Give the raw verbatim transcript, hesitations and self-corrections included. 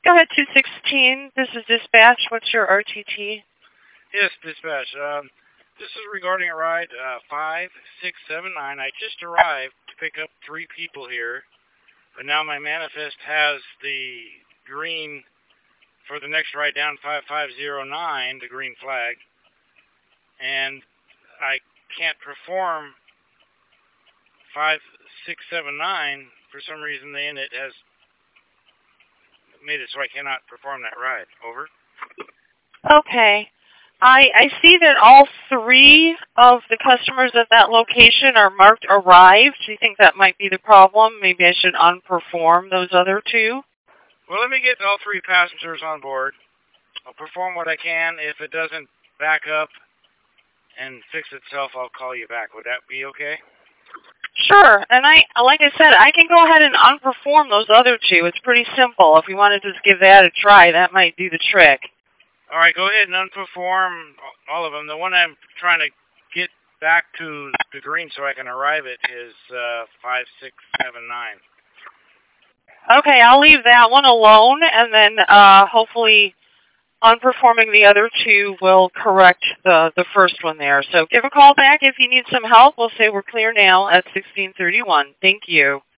Go ahead, two sixteen. This is dispatch. What's your R T T? Yes, dispatch. Um, this is regarding a ride uh, five six seven nine. I just arrived to pick up three people here, but now my manifest has the green for the next ride down five five zero nine, the green flag, and I can't perform five six seven nine. For some reason, the init has made it so I cannot perform that ride. Over. Okay. I, I see that all three of the customers at that location are marked arrived. Do you think that might be the problem? Maybe I should unperform those other two? Well, let me get all three passengers on board. I'll perform what I can. If it doesn't back up and fix itself, I'll call you back. Would that be okay? Sure. And I, like I said, I can go ahead and unperform those other two. It's pretty simple. If you want to just give that a try, that might do the trick. All right, go ahead and unperform all of them. The one I'm trying to get back to the green so I can arrive at is uh, five six seven nine. Okay, I'll leave that one alone, and then uh, hopefully unperforming the other two will correct the, the first one there. So give a call back if you need some help. We'll say we're clear now at sixteen thirty-one. Thank you.